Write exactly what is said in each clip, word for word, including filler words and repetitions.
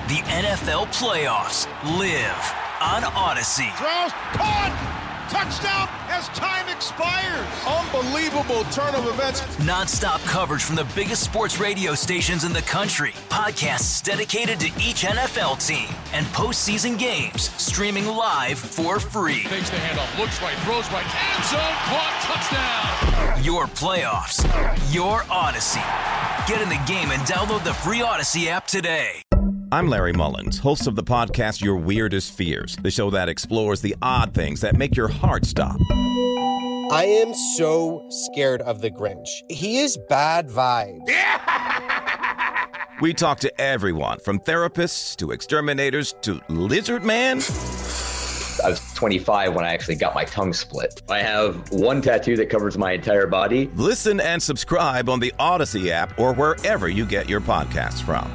The N F L playoffs live on Odyssey. Throws, caught, touchdown as time expires. Unbelievable turn of events. Non-stop coverage from the biggest sports radio stations in the country. Podcasts dedicated to each N F L team and postseason games streaming live for free. Takes the handoff, looks right, throws right, end zone, caught, touchdown. Your playoffs, your Odyssey. Get in the game and download the free Odyssey app today. I'm Larry Mullins, host of the podcast Your Weirdest Fears, the show that explores the odd things that make your heart stop. I am so scared of the Grinch. He is bad vibes. We talk to everyone from therapists to exterminators to Lizard Man. I was twenty-five when I actually got my tongue split. I have one tattoo that covers my entire body. Listen and subscribe on the Odyssey app or wherever you get your podcasts from.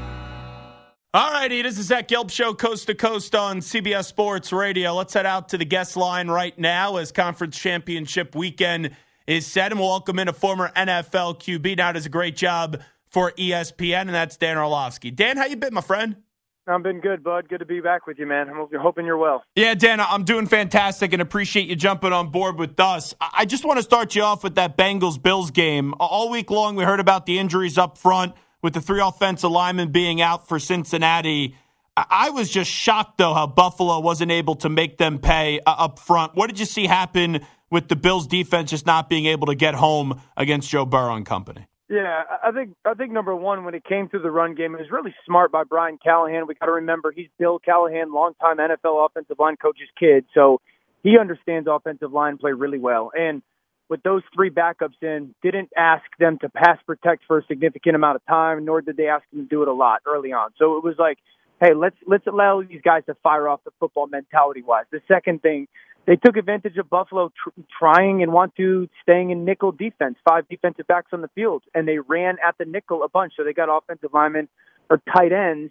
All righty, it is the Zach Gelb Show, coast to coast on C B S Sports Radio. Let's head out to the guest line right now as conference championship weekend is set, and we'll welcome in a former N F L Q B. Now does a great job for E S P N, and that's Dan Orlovsky. Dan, how you been, my friend? I've been good, bud. Good to be back with you, man. I'm hoping you're well. Yeah, Dan, I'm doing fantastic and appreciate you jumping on board with us. I just want to start you off with that Bengals-Bills game. All week long, we heard about the injuries up front with the three offensive linemen being out for Cincinnati. I was just shocked, though, how Buffalo wasn't able to make them pay uh, up front. What did you see happen with the Bills' defense just not being able to get home against Joe Burrow and company? Yeah, I think I think number one, when it came to the run game, it was really smart by Brian Callahan. We got to remember he's Bill Callahan, longtime N F L offensive line coach's kid, so he understands offensive line play really well. And with those three backups in, didn't ask them to pass protect for a significant amount of time, nor did they ask them to do it a lot early on. So it was like, hey, let's let's allow these guys to fire off the football mentality-wise. The second thing, they took advantage of Buffalo tr- trying and want to staying in nickel defense, five defensive backs on the field, and they ran at the nickel a bunch. So they got offensive linemen or tight ends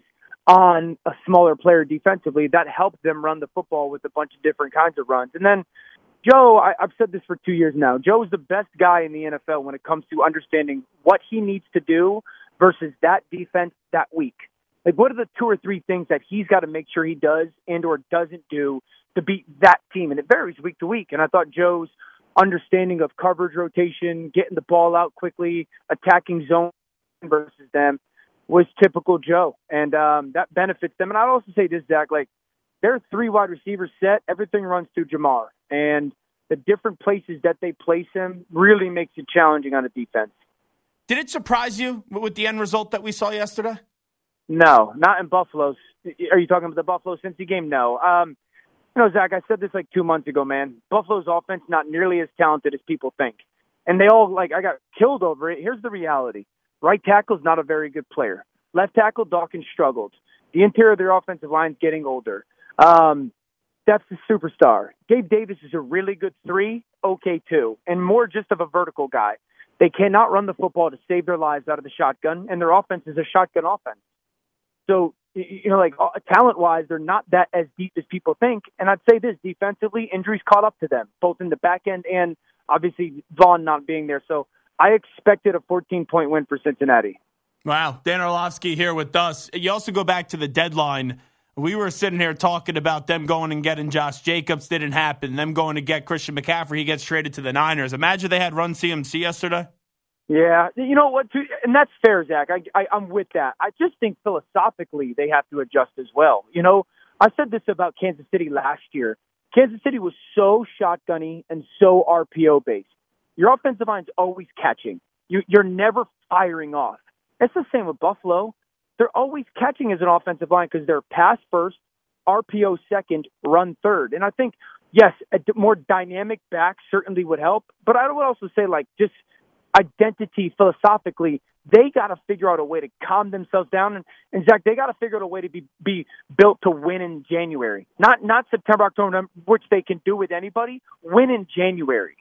on a smaller player defensively. That helped them run the football with a bunch of different kinds of runs. And then Joe, I, I've said this for two years now, Joe is the best guy in the N F L when it comes to understanding what he needs to do versus that defense that week. Like, what are the two or three things that he's got to make sure he does and or doesn't do to beat that team? And it varies week to week. And I thought Joe's understanding of coverage rotation, getting the ball out quickly, attacking zone versus them was typical Joe. And um, that benefits them. And I'd also say this, Zach, like, they're three wide receivers set. Everything runs through Jamar. And the different places that they place him really makes it challenging on a defense. Did it surprise you with the end result that we saw yesterday? No, not in Buffalo. Are you talking about the Buffalo Cincy game? No. Um, you know, Zach, I said this like two months ago, man. Buffalo's offense not nearly as talented as people think. And they all, like, I got killed over it. Here's the reality. Right tackle's not a very good player. Left tackle, Dawkins struggled. The interior of their offensive line's getting older. Um, that's the superstar. Gabe Davis is a really good three, okay two, and more just of a vertical guy. They cannot run the football to save their lives out of the shotgun, and their offense is a shotgun offense. So, you know, like talent-wise, they're not that as deep as people think. And I'd say this, defensively, injuries caught up to them, both in the back end and obviously Vaughn not being there. So I expected a fourteen-point win for Cincinnati. Wow. Dan Orlovsky here with us. You also go back to the deadline. We were sitting here talking about them going and getting Josh Jacobs. Didn't happen. Them going to get Christian McCaffrey. He gets traded to the Niners. Imagine they had run C M C yesterday. Yeah, you know what, and that's fair, Zach. I, I, I'm with that. I just think philosophically they have to adjust as well. You know, I said this about Kansas City last year. Kansas City was so shotgunny and so R P O-based. Your offensive line's always catching. You, you're never firing off. It's the same with Buffalo. They're always catching as an offensive line because they're pass first, R P O second, run third. And I think, yes, a more dynamic back certainly would help. But I would also say, like, just identity philosophically, they got to figure out a way to calm themselves down. And, and Zach, they got to figure out a way to be, be built to win in January. Not not September, October, which they can do with anybody. Win in January.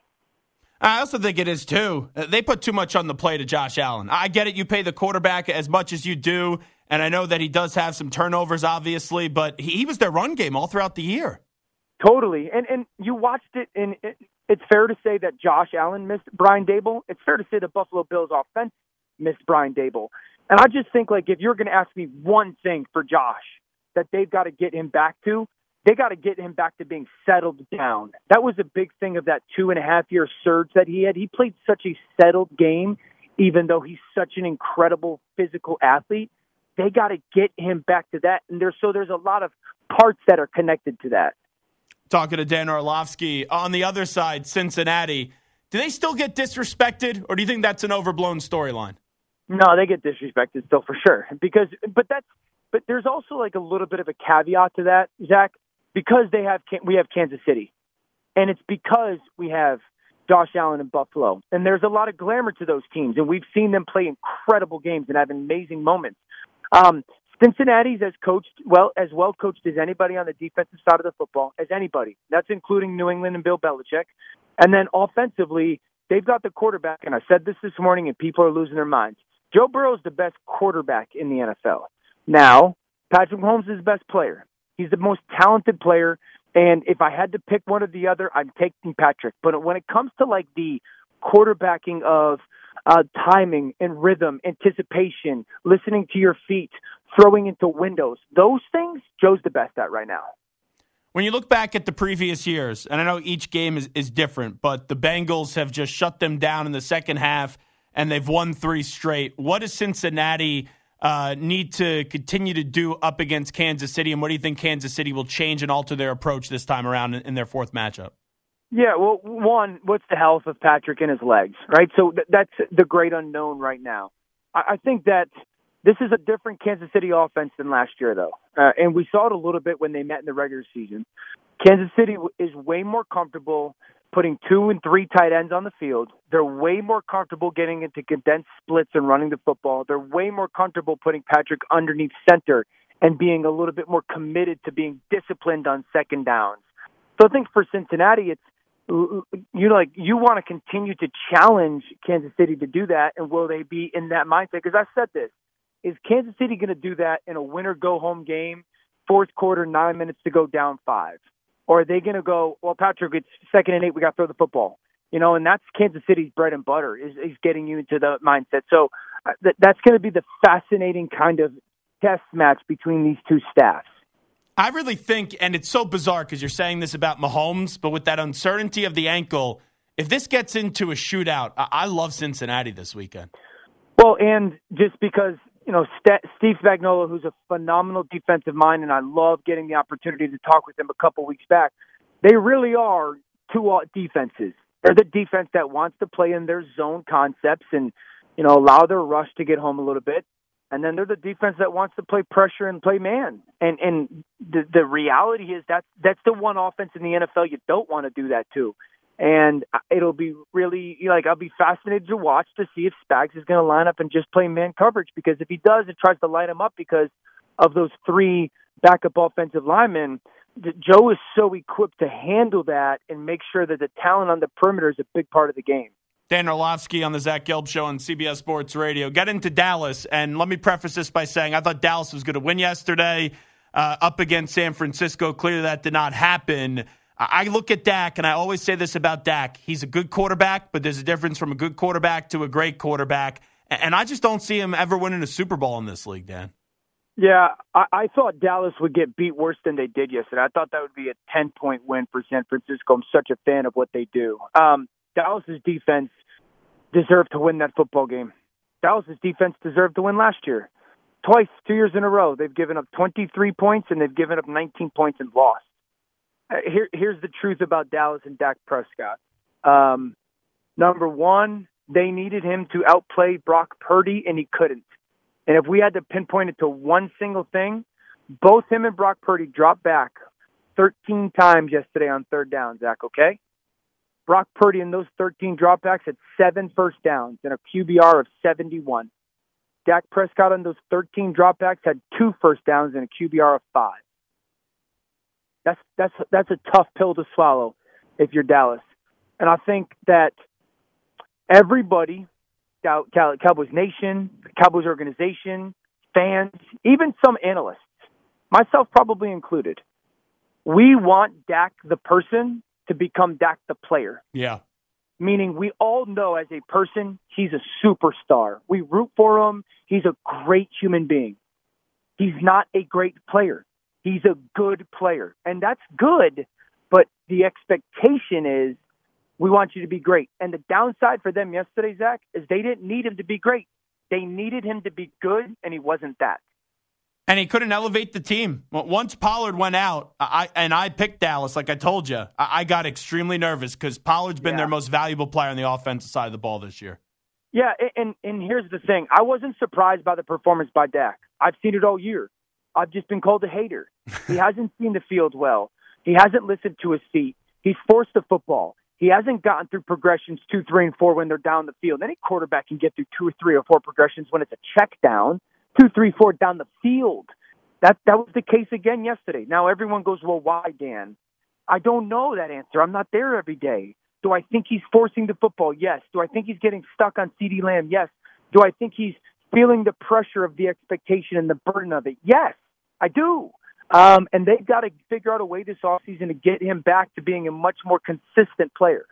I also think it is, too. They put too much on the plate of Josh Allen. I get it. You pay the quarterback as much as you do, and I know that he does have some turnovers, obviously, but he, he was their run game all throughout the year. Totally. And and you watched it, and it, it's fair to say that Josh Allen missed Brian Daboll. It's fair to say the Buffalo Bills offense missed Brian Daboll. And I just think, like, if you're going to ask me one thing for Josh, that they've got to get him back to, they got to get him back to being settled down. That was a big thing of that two and a half year surge that he had. He played such a settled game, even though he's such an incredible physical athlete. They got to get him back to that. And there's, so there's a lot of parts that are connected to that. Talking to Dan Orlovsky. On the other side, Cincinnati, do they still get disrespected, or do you think that's an overblown storyline? No, they get disrespected still for sure. Because, but that's, but there's also like a little bit of a caveat to that, Zach, because they have, we have Kansas City, and it's because we have Josh Allen in Buffalo, and there's a lot of glamour to those teams, and we've seen them play incredible games and have amazing moments. Um, Cincinnati's as coached, well, as well coached as anybody on the defensive side of the football, as anybody. That's including New England and Bill Belichick. And then offensively, they've got the quarterback, and I said this this morning, and people are losing their minds. Joe Burrow is the best quarterback in the N F L. Now, Patrick Mahomes is the best player. He's the most talented player, and if I had to pick one or the other, I'm taking Patrick. But when it comes to like the quarterbacking of uh, timing and rhythm, anticipation, listening to your feet, throwing into windows, those things, Joe's the best at right now. When you look back at the previous years, and I know each game is, is different, but the Bengals have just shut them down in the second half, and they've won three straight. What does Cincinnati uh, need to continue to do up against Kansas City, and what do you think Kansas City will change and alter their approach this time around in, in their fourth matchup? Yeah, well, one, what's the health of Patrick and his legs, right? So th- that's the great unknown right now. I, I think that this is a different Kansas City offense than last year, though. Uh, and we saw it a little bit when they met in the regular season. Kansas City is way more comfortable putting two and three tight ends on the field. They're way more comfortable getting into condensed splits and running the football. They're way more comfortable putting Patrick underneath center and being a little bit more committed to being disciplined on second downs. So I think for Cincinnati, it's, you know, like you want to continue to challenge Kansas City to do that, and will they be in that mindset? Because I said this. Is Kansas City going to do that in a winner-go-home game, fourth quarter, nine minutes to go down five? Or are they going to go, well, Patrick, it's second and eight, we got to throw the football? You know, and that's Kansas City's bread and butter, is, is getting you into the mindset. So uh, th- that's going to be the fascinating kind of test match between these two staffs. I really think, and it's so bizarre because you're saying this about Mahomes, but with that uncertainty of the ankle, if this gets into a shootout, I, I love Cincinnati this weekend. Well, and just because, you know, St- Steve Spagnuolo, who's a phenomenal defensive mind, and I love getting the opportunity to talk with him a couple weeks back, they really are two defenses. They're the defense that wants to play in their zone concepts and, you know, allow their rush to get home a little bit. And then they're the defense that wants to play pressure and play man. And and the the reality is that's, that's the one offense in the N F L you don't want to do that to. And it'll be really, like, I'll be fascinated to watch to see if Spags is going to line up and just play man coverage. Because if he does, it tries to light him up because of those three backup offensive linemen. Joe is so equipped to handle that and make sure that the talent on the perimeter is a big part of the game. Dan Orlovsky on the Zach Gelb Show on C B S Sports Radio. Got into Dallas, and let me preface this by saying I thought Dallas was going to win yesterday uh, up against San Francisco. Clearly that did not happen. I look at Dak, and I always say this about Dak. He's a good quarterback, but there's a difference from a good quarterback to a great quarterback. And I just don't see him ever winning a Super Bowl in this league, Dan. Yeah, I, I thought Dallas would get beat worse than they did yesterday. I thought that would be a ten-point win for San Francisco. I'm such a fan of what they do. Um, Dallas's defense deserved to win that football game. Dallas's defense deserved to win last year. Twice, two years in a row, they've given up twenty-three points, and they've given up nineteen points and lost. Here, here's the truth about Dallas and Dak Prescott. Um, number one, they needed him to outplay Brock Purdy, and he couldn't. And if we had to pinpoint it to one single thing, both him and Brock Purdy dropped back thirteen times yesterday on third down, Zach, okay? Brock Purdy in those thirteen dropbacks had seven first downs and a Q B R of seventy-one. Dak Prescott on those thirteen dropbacks had two first downs and a Q B R of five. That's that's that's a tough pill to swallow if you're Dallas. And I think that everybody, Cowboys Nation, Cowboys organization, fans, even some analysts, myself probably included, we want Dak the person to become Dak the player. Yeah. Meaning we all know as a person, he's a superstar. We root for him. He's a great human being. He's not a great player. He's a good player, and that's good, but the expectation is we want you to be great. And the downside for them yesterday, Zach, is they didn't need him to be great. They needed him to be good, and he wasn't that. And he couldn't elevate the team. Once Pollard went out, I and I picked Dallas, like I told you, I got extremely nervous because Pollard's been yeah. their most valuable player on the offensive side of the ball this year. Yeah, and, and here's the thing. I wasn't surprised by the performance by Dak. I've seen it all year. I've just been called a hater. He hasn't seen the field well. He hasn't listened to his feet. He's forced the football. He hasn't gotten through progressions two, three, and four when they're down the field. Any quarterback can get through two or three or four progressions when it's a check down, two, three, four down the field. That that was the case again yesterday. Now everyone goes, well, why, Dan? I don't know that answer. I'm not there every day. Do I think he's forcing the football? Yes. Do I think he's getting stuck on CeeDee Lamb? Yes. Do I think he's feeling the pressure of the expectation and the burden of it? Yes, I do. Um, and they've got to figure out a way this offseason to get him back to being a much more consistent player.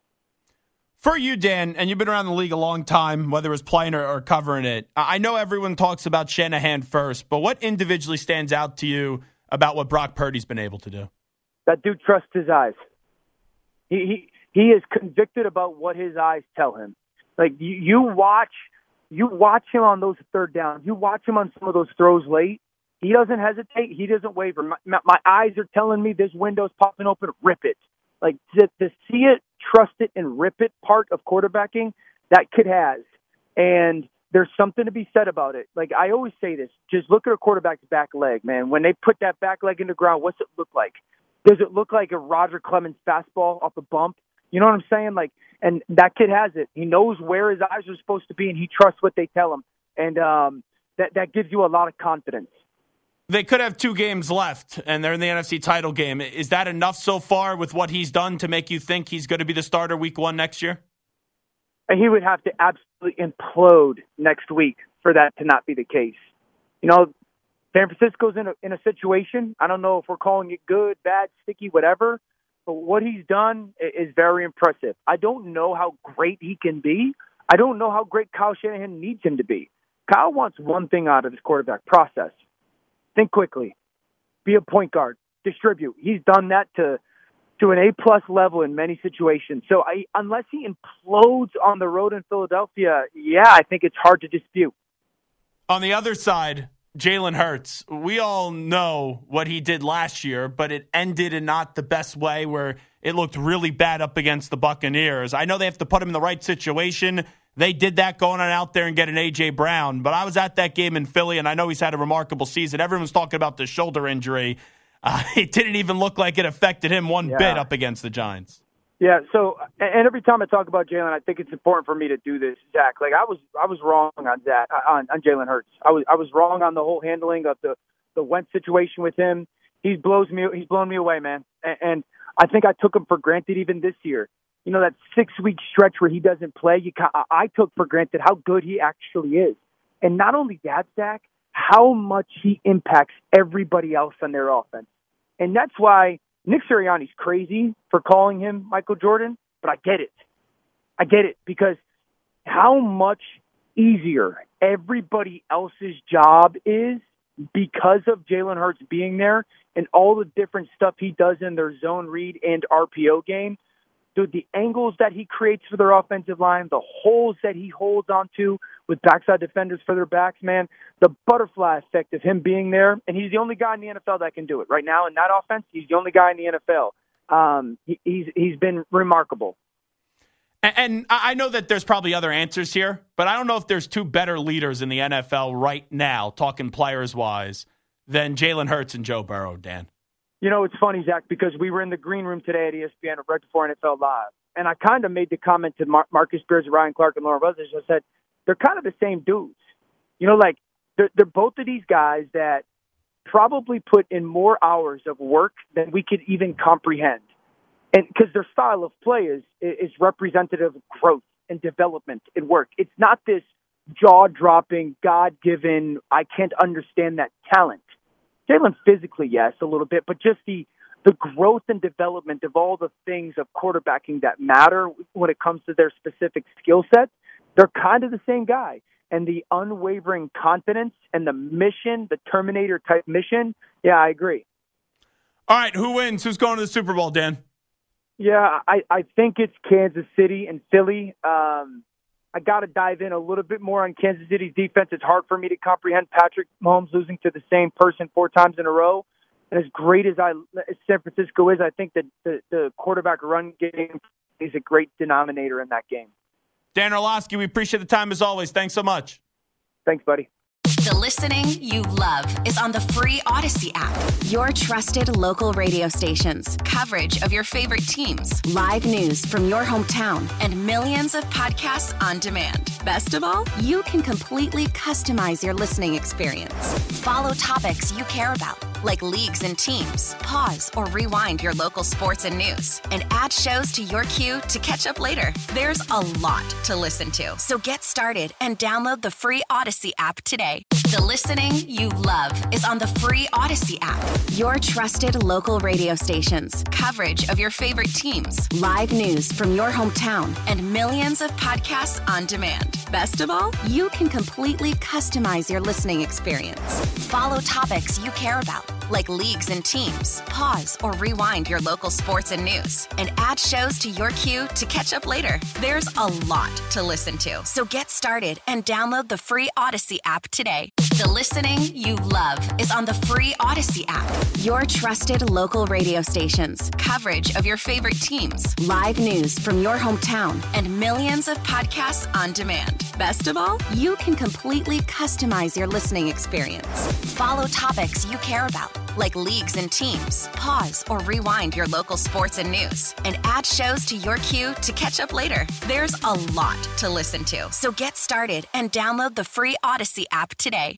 For you, Dan, and you've been around the league a long time, whether it was playing or, or covering it, I know everyone talks about Shanahan first, but what individually stands out to you about what Brock Purdy's been able to do? That dude trusts his eyes. He he, he is convicted about what his eyes tell him. Like, you, you watch you watch him on those third downs. You watch him on some of those throws late. He doesn't hesitate. He doesn't waver. My, my eyes are telling me this window's popping open. Rip it. Like, to, to see it, trust it, and rip it part of quarterbacking, that kid has. And there's something to be said about it. Like, I always say this. Just look at a quarterback's back leg, man. When they put that back leg in the ground, what's it look like? Does it look like a Roger Clemens fastball off a bump? You know what I'm saying? Like, and that kid has it. He knows where his eyes are supposed to be, and he trusts what they tell him. And um, that, that gives you a lot of confidence. They could have two games left, and they're in the N F C title game. Is that enough so far with what he's done to make you think he's going to be the starter week one next year? And he would have to absolutely implode next week for that to not be the case. You know, San Francisco's in a, in a situation, I don't know if we're calling it good, bad, sticky, whatever, but what he's done is very impressive. I don't know how great he can be. I don't know how great Kyle Shanahan needs him to be. Kyle wants one thing out of his quarterback: process. Think quickly. Be a point guard. Distribute. He's done that to to an A-plus level in many situations. So I, unless he implodes on the road in Philadelphia, yeah, I think it's hard to dispute. On the other side, Jalen Hurts. We all know what he did last year, but it ended in not the best way, where it looked really bad up against the Buccaneers. I know they have to put him in the right situation. They did that going on out there and getting A J. Brown. But I was at that game in Philly, and I know he's had a remarkable season. Everyone's talking about the shoulder injury. Uh, it didn't even look like it affected him one yeah. bit up against the Giants. Yeah, so, and every time I talk about Jalen, I think it's important for me to do this, Zach. Like, I was I was wrong on Zach, on, on Jalen Hurts. I was I was wrong on the whole handling of the, the Wentz situation with him. He blows me, he's blown me away, man. And, and I think I took him for granted even this year. You know, that six-week stretch where he doesn't play, you, I took for granted how good he actually is. And not only that, Zach, how much he impacts everybody else on their offense. And that's why Nick Sirianni's crazy for calling him Michael Jordan, but I get it. I get it, because how much easier everybody else's job is because of Jalen Hurts being there and all the different stuff he does in their zone read and R P O game. Dude, the angles that he creates for their offensive line, the holes that he holds onto with backside defenders for their backs, man, the butterfly effect of him being there. And he's the only guy in the N F L that can do it. Right now in that offense, he's the only guy in the N F L. Um, he, he's he's been remarkable. And, and I know that there's probably other answers here, but I don't know if there's two better leaders in the N F L right now, talking players-wise, than Jalen Hurts and Joe Burrow, Dan. You know, it's funny, Zach, because we were in the green room today at E S P N right before N F L Live, and I kind of made the comment to Mar- Marcus Spears, Ryan Clark, and Lauren Rutledge. I said, they're kind of the same dudes. You know, like, they're, they're both of these guys that probably put in more hours of work than we could even comprehend. And because their style of play is, is representative of growth and development and work. It's not this jaw-dropping, God-given, I can't understand that talent. Jalen physically, yes, a little bit, but just the the growth and development of all the things of quarterbacking that matter when it comes to their specific skill set, they're kind of the same guy. and the unwavering confidence and the mission, the Terminator-type mission, yeah, I agree. All right, who wins? Who's going to the Super Bowl, Dan? Yeah, I, I think it's Kansas City and Philly. Um, I got to dive in a little bit more on Kansas City's defense. It's hard for me to comprehend Patrick Mahomes losing to the same person four times in a row. And as great as I as San Francisco is, I think that the, the quarterback run game is a great denominator in that game. Dan Orlovsky, we appreciate the time as always. Thanks so much. Thanks, buddy. The listening you love is on the free Odyssey app. Your trusted local radio stations, coverage of your favorite teams, live news from your hometown, and millions of podcasts on demand. Best of all, you can completely customize your listening experience. Follow topics you care about, like leagues and teams. Pause or rewind your local sports and news, and add shows to your queue to catch up later. There's a lot to listen to, so get started and download the free Odyssey app today. The listening you love is on the free Odyssey app. Your trusted local radio stations, coverage of your favorite teams, live news from your hometown, and millions of podcasts on demand. Best of all, you can completely customize your listening experience. Follow topics you care about, like leagues and teams. Pause or rewind your local sports and news, and add shows to your queue to catch up later. There's a lot to listen to, so get started and download the free Odyssey app today. The listening you love is on the free Odyssey app. Your trusted local radio stations, coverage of your favorite teams, live news from your hometown, and millions of podcasts on demand. Best of all, you can completely customize your listening experience. Follow topics you care about, like leagues and teams. Pause or rewind your local sports and news, and add shows to your queue to catch up later. There's a lot to listen to, so get started and download the free Odyssey app today.